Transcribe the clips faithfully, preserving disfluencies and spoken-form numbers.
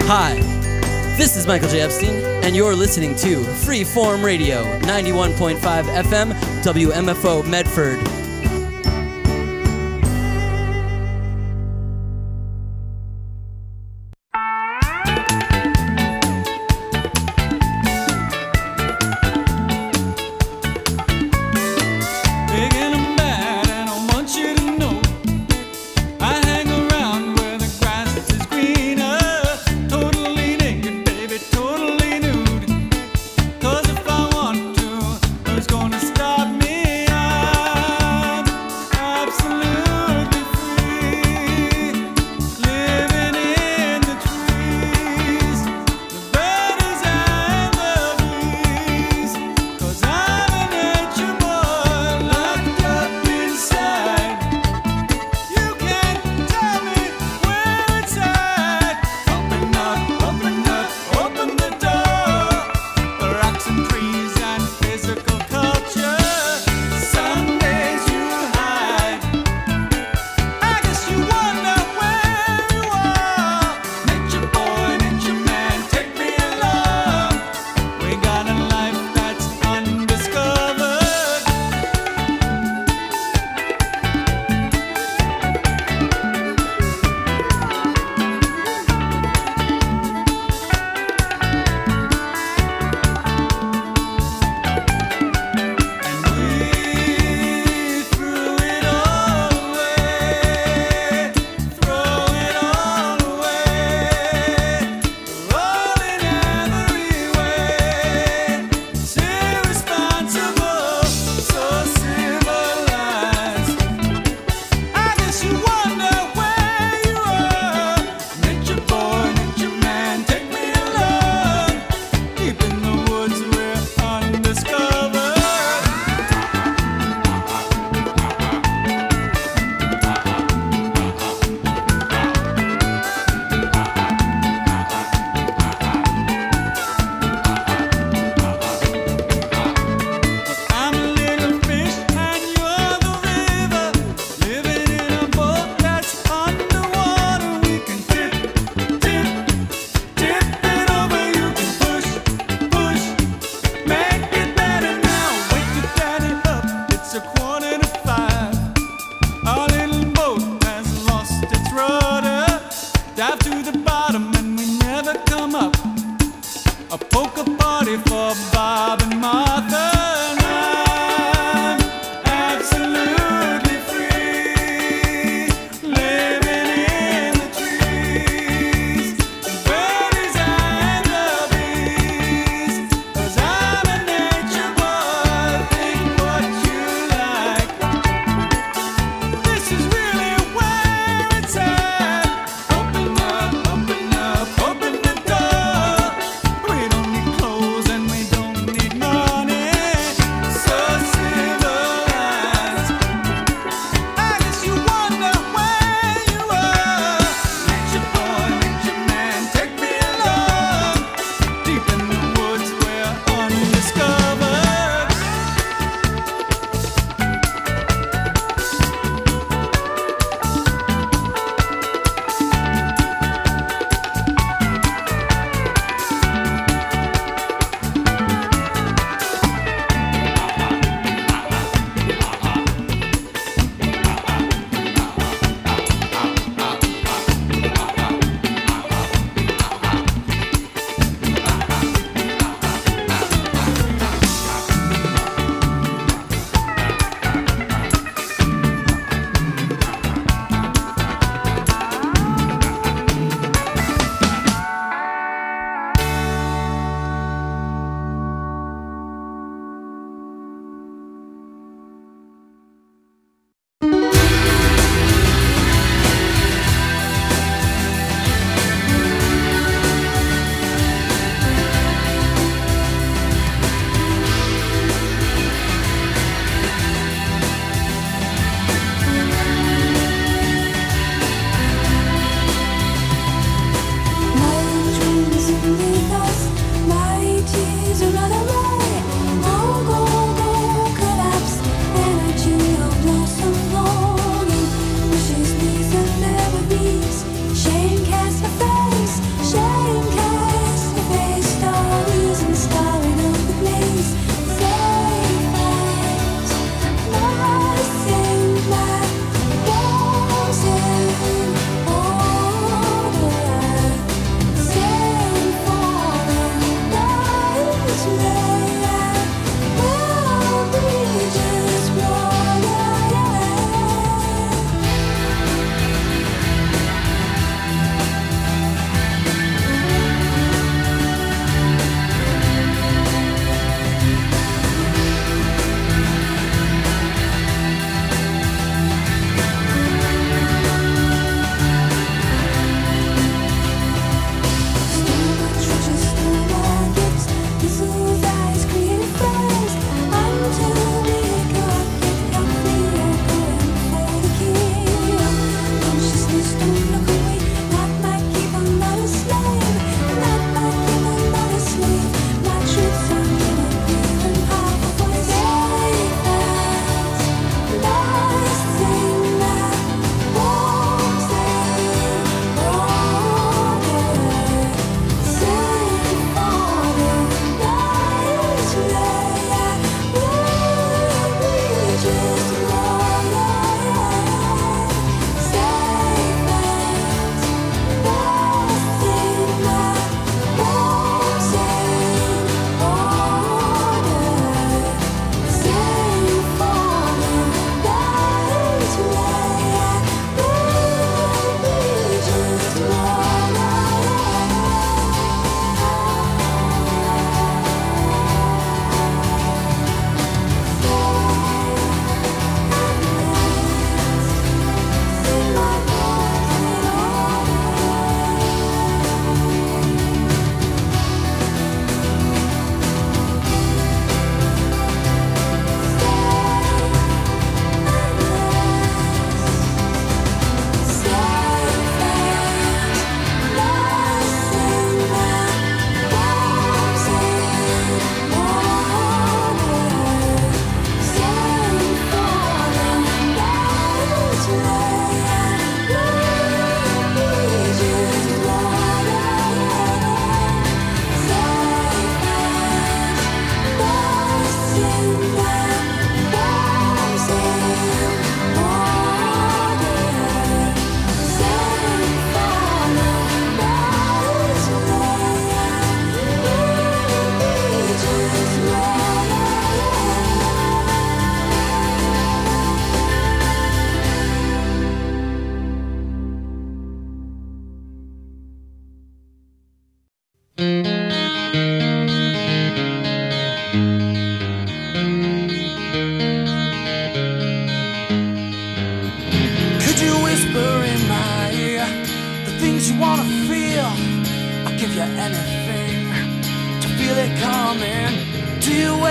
Hi, this is Michael J. Epstein, and you're listening to Freeform Radio, ninety-one point five F M, W M F O Medford. Culture.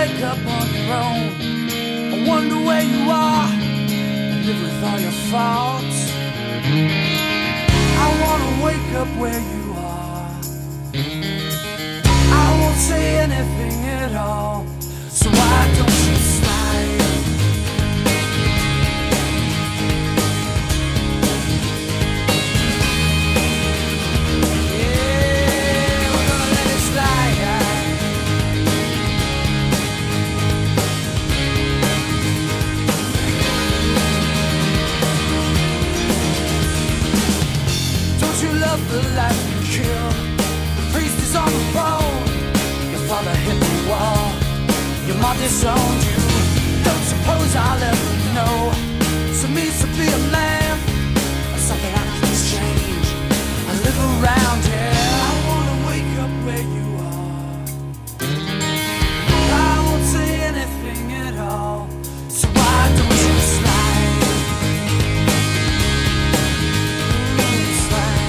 wake up on your own. I wonder where you are and live with all your faults. I wanna wake up where you are. I won't say anything at all, so why don't you slide? Yeah, we're gonna let it slide. Don't you love the life you kill? The priest is on the phone. Your father hit the wall. Your mom disowned you. Don't suppose I'll ever know what it means to be a man, or something I can change. I live around here. I wanna wake up where you are. I won't say anything at all, so why don't you slide? Mm, slide.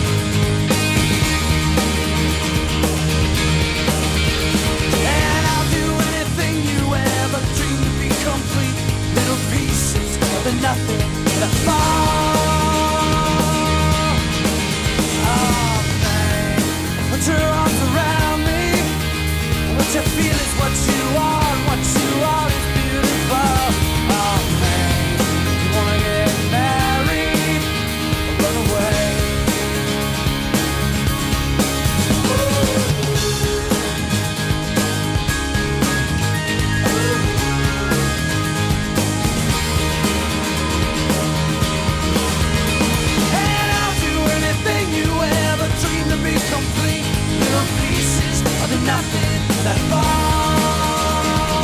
And I'll do anything you ever dreamed to be complete. Little pieces of the nothing that fall. Oh man, put your arms around me. What you feel is what you are, and what you are is beautiful. Oh man, you wanna get married or run away? And I'll do anything you ever dreamed to be complete. Little pieces of the nothing that fall.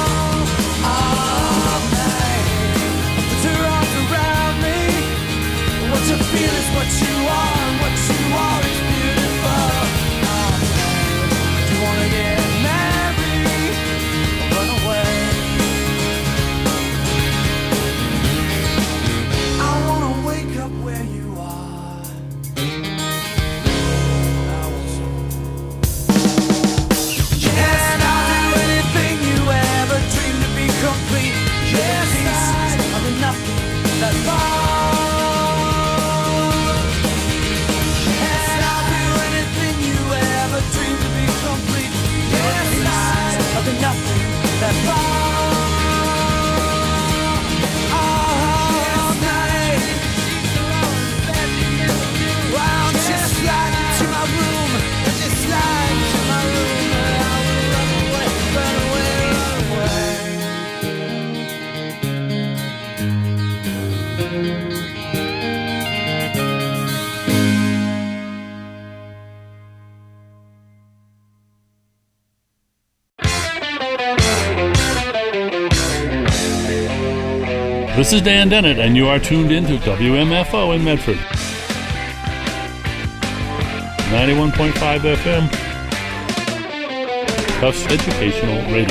Oh man, put your arms around me. What you feel is what you are, and what you are is beautiful. Oh man, do you wanna get married or run away? I wanna wake up where you are. I will say. And I'll do anything you ever dreamed to be complete. Yes, pieces of the nothing that fall. And I'll do anything you ever dreamed to be complete. Yes, pieces of the nothing that fall. Oh, night. Why don't you slide into my room? Just slide into my room. I will run away, run away, run away. This is Dan Dennett, and you are tuned in to W M F O in Medford. ninety-one point five F M, Tufts Educational Radio.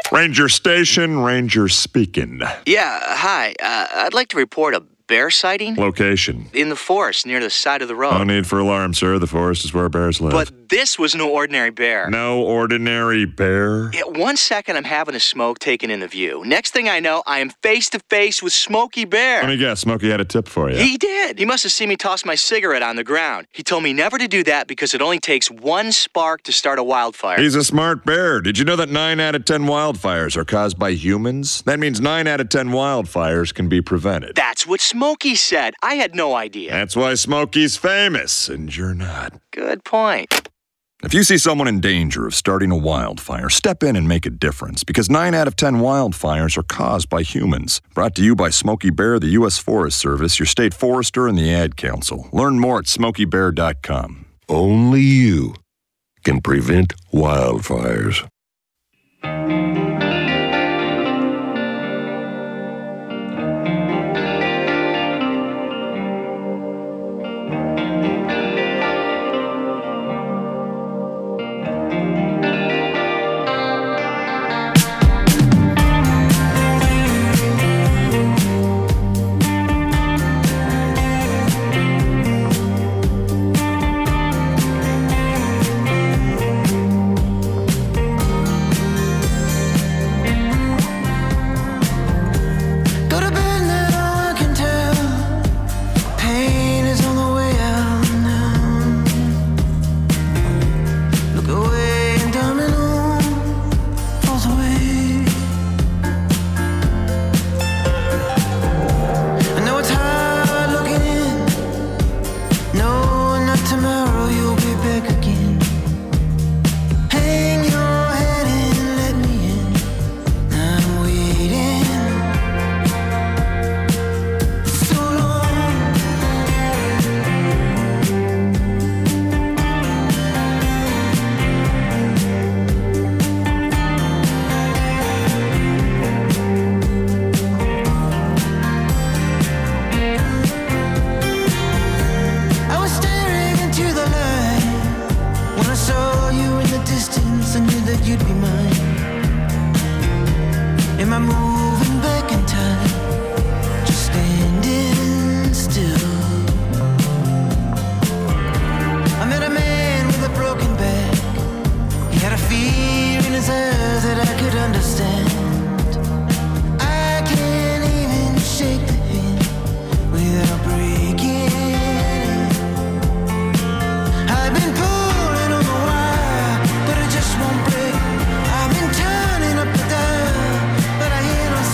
Ranger Station, Ranger speaking. Yeah, hi. Uh, I'd like to report a bear sighting. Location. In the forest near the side of the road. No need for alarm, sir. The forest is where bears live. But this was no ordinary bear. No ordinary bear? Yeah, one second I'm having a smoke taken in the view. Next thing I know, I am face to face with Smokey Bear. Let me guess, Smokey had a tip for you. He did. He must have seen me toss my cigarette on the ground. He told me never to do that because it only takes one spark to start a wildfire. He's a smart bear. Did you know that nine out of ten wildfires are caused by humans? That means nine out of ten wildfires can be prevented. That's what Smokey said. I had no idea. That's why Smokey's famous, and you're not. Good point. If you see someone in danger of starting a wildfire, step in and make a difference, because nine out of ten wildfires are caused by humans. Brought to you by Smokey Bear, the U S Forest Service, your state forester, and the Ad Council. Learn more at smokey bear dot com. Only you can prevent wildfires. But I hear no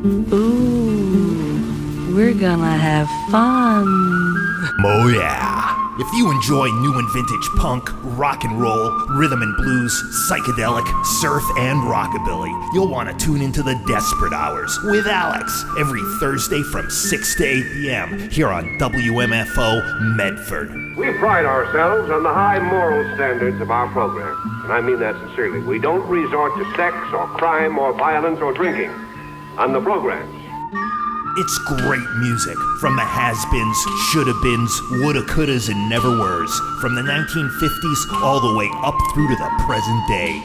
Ooh, we're gonna have fun. Oh yeah. If you enjoy new and vintage punk, rock and roll, rhythm and blues, psychedelic, surf, and rockabilly, you'll want to tune into the Desperate Hours with Alex every Thursday from six to eight p.m. here on W M F O Medford. We pride ourselves on the high moral standards of our program, and I mean that sincerely. We don't resort to sex or crime or violence or drinking on the programs. It's great music from the has-beens, shoulda-beens, woulda-couldas, and never-weres, from the nineteen fifties all the way up through to the present day.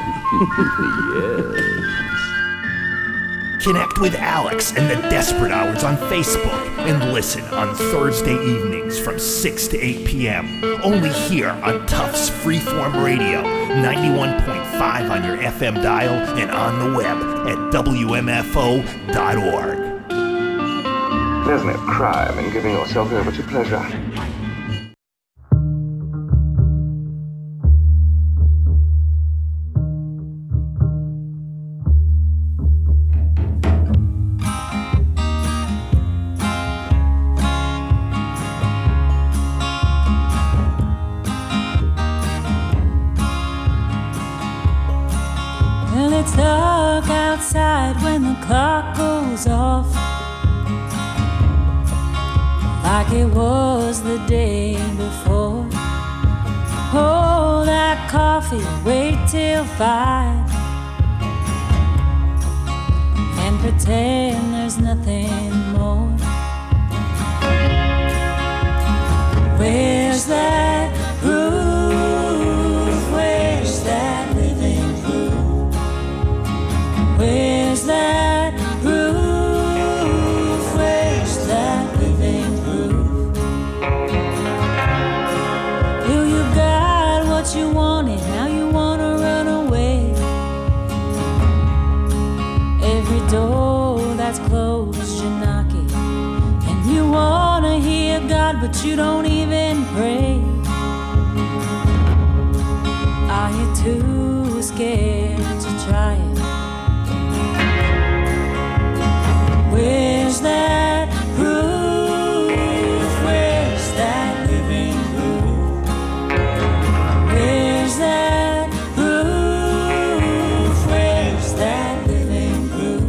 Yes. Connect with Alex and the Desperate Hours on Facebook and listen on Thursday evenings from six to eight p.m. only here on Tufts Freeform Radio, ninety-one point five on your F M dial and on the web at W M F O dot org. There's no crime in giving yourself over to pleasure. Well, it's dark outside when the clock goes off, like it was the day before. Hold that coffee, wait till five, and pretend there's nothing more. Where's that groove? Where's that living proof? Where's that groove? Where's that living proof? Well, you got what you wanted, now you wanna run away. Every door that's closed you're knocking, and you wanna hear God, but you don't even pray. Are you too scared to try it? Where's that proof? Where's that living proof? Where's that proof? Where's that living proof?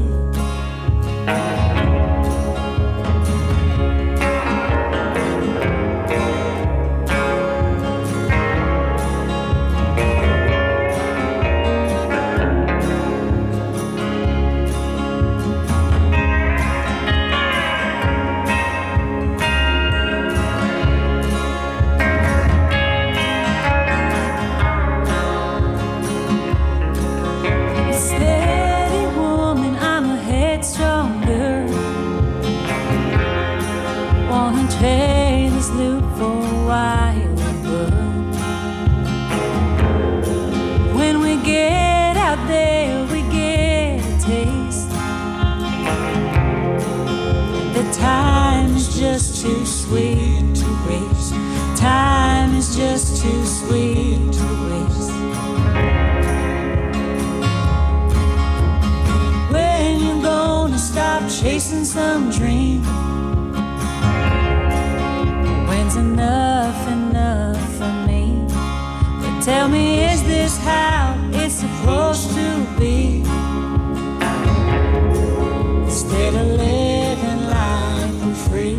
Steady woman, I'm a headstrong girl. Wanna trade this loop for a wild world. When we get out there, we get a taste. The time is just too sweet to waste. Time is just too sweet to waste. When you gonna stop chasing some dream? When's enough enough for me? But tell me, is this how it's supposed to be? Instead of living life for free.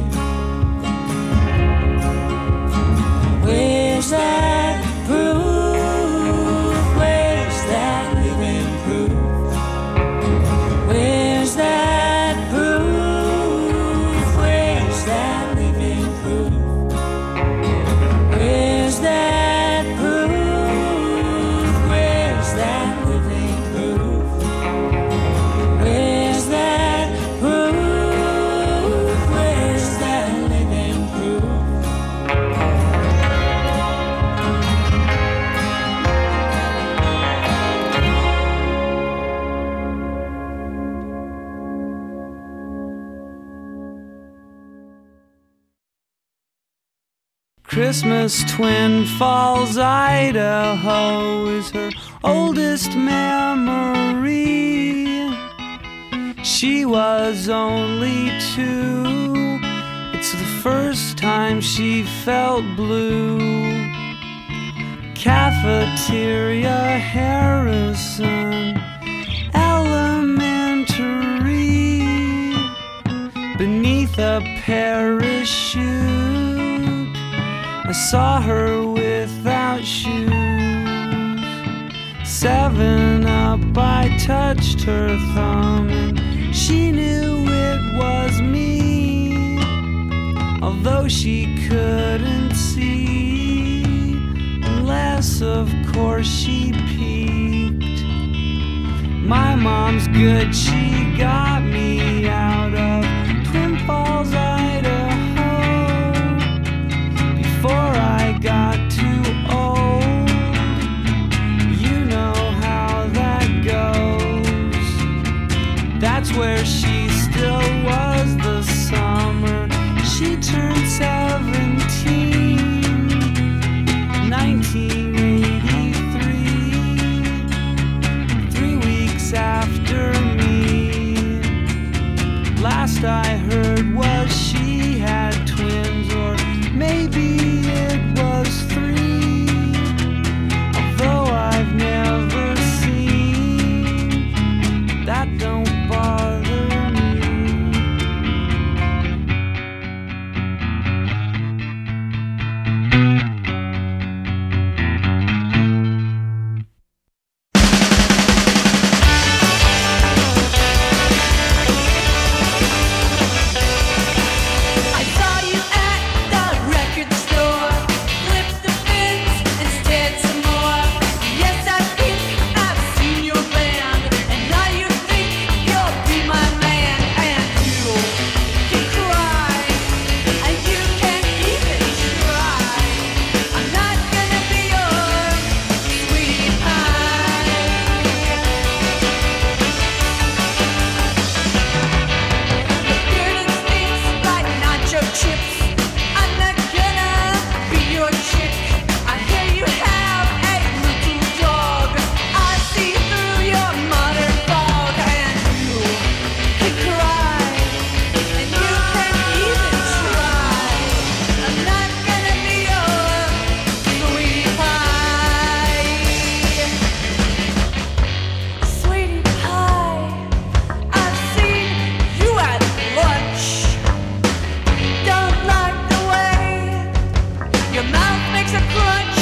Where's that proof? Where's that living proof? Where's that proof? Where's that living proof? Where's that proof? Where's that living proof? Where's that proof? Where's that living proof? Christmas Twin Falls, Idaho is her oldest memory. She she was only two. It's the first time she felt blue. Cafeteria, Harrison Elementary. Beneath a parachute, I saw her without shoes. Seven up, I touched her thumb, and she knew it was me, although she couldn't see, unless of course she peeked. My mom's good, she got me out of Twin Falls, Idaho, before I got too old. You know how that goes. That's where she still was the summer she turned seventeen, nineteen eighty-three, three weeks after me. Last I heard was she had twins, or maybe it was three, although I've never seen. That don't bother me. I saw you at the record store. Flip the fins and stared some more. Yes, I think I've seen your band, and now you think you'll be my man. And you can cry, and you can even try. I'm not gonna be your sweetie pie. The beard and stinks like nacho chips. I'm not gonna be your chick. I hear you have a little dog. I see through your modern fog, and you can cry, and you can even try. I'm not gonna be your sweetie pie. Sweetie pie, I've seen you at lunch. Don't like the way your mouth makes a crunch.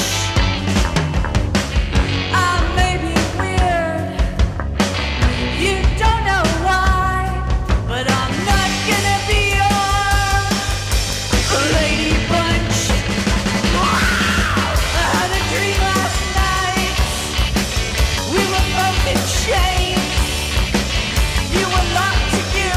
I may be weird, you don't know why, but I'm not gonna be your lady bunch. I had a dream last night. We were both in chains. You were locked to you.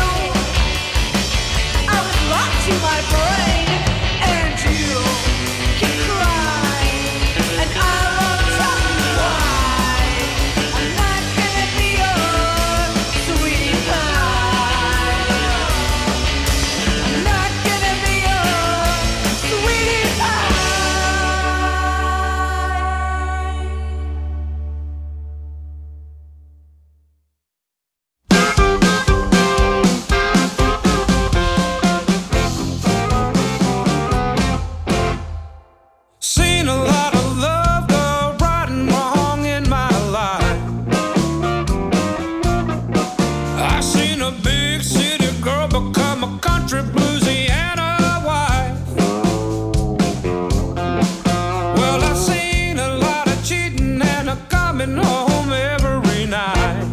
I was locked to my brain. And you can cry, and I won't tell you why. I'm not gonna be your sweetie pie. I'm not gonna be your sweetie pie. Seen a lot of love go right and wrong in my life. I seen a big city girl become a country Louisiana wife. Well, I seen a lot of cheating and a coming home every night.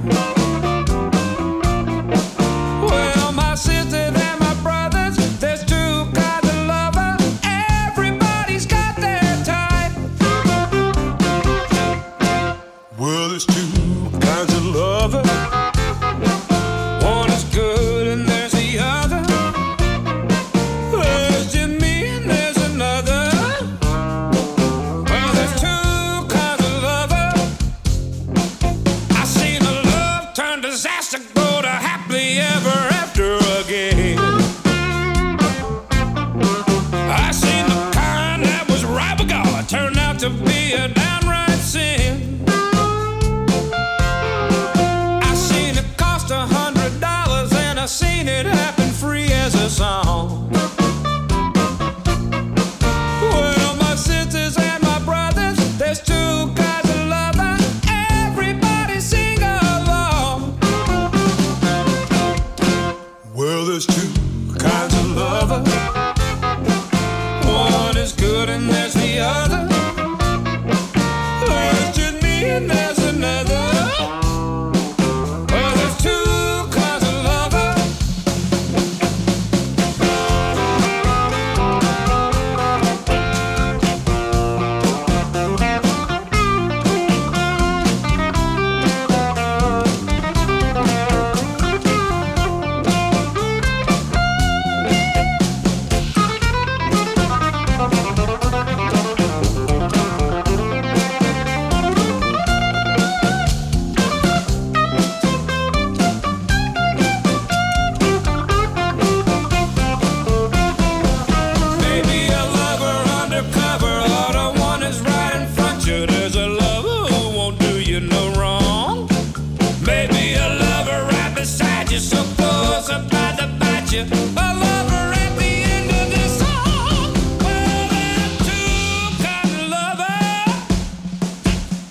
Well, my sisters and my brothers, there's two kinds of lovers. Everybody's got their type. Well, there's two kinds of lovers. One is good and there's the other. There's just me and there's another. Well, there's two kinds of lovers. I seen a love turn disaster go to happily ever after again. I seen the kind that was right but gone turn out to be a downright sin. I seen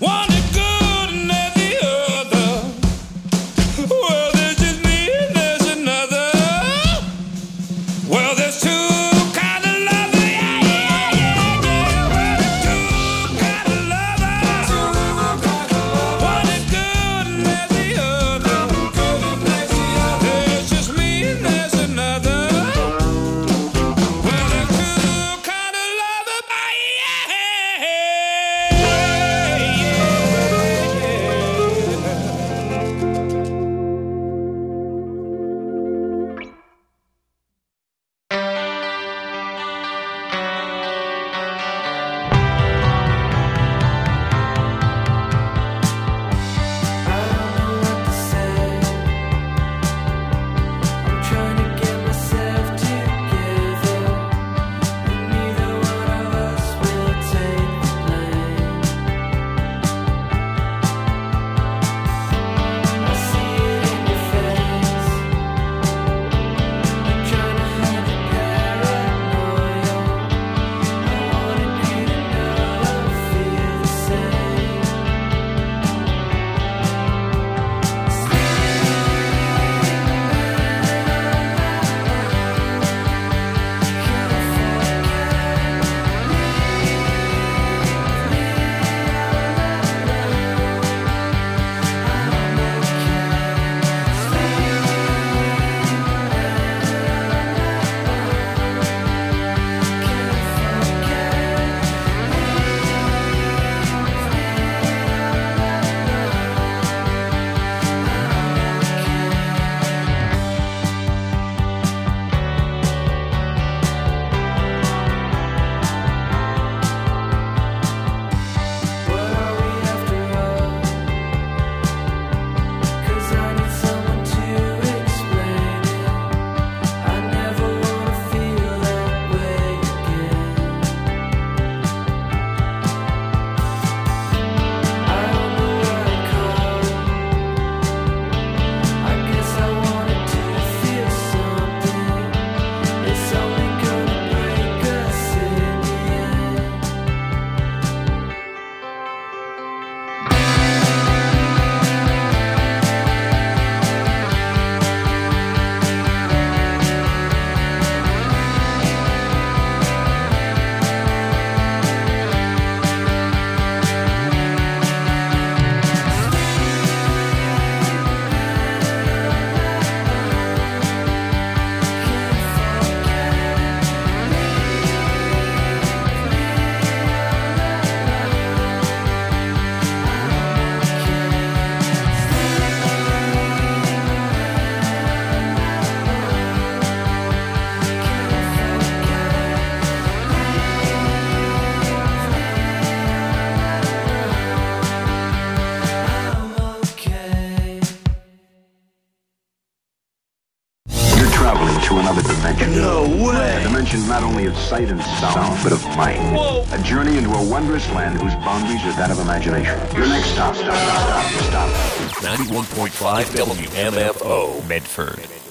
No way! A dimension not only of sight and sound, but of mind. Whoa. A journey into a wondrous land whose boundaries are that of imagination. Your next stop, stop, stop, stop, stop. ninety-one point five W M F O, Medford.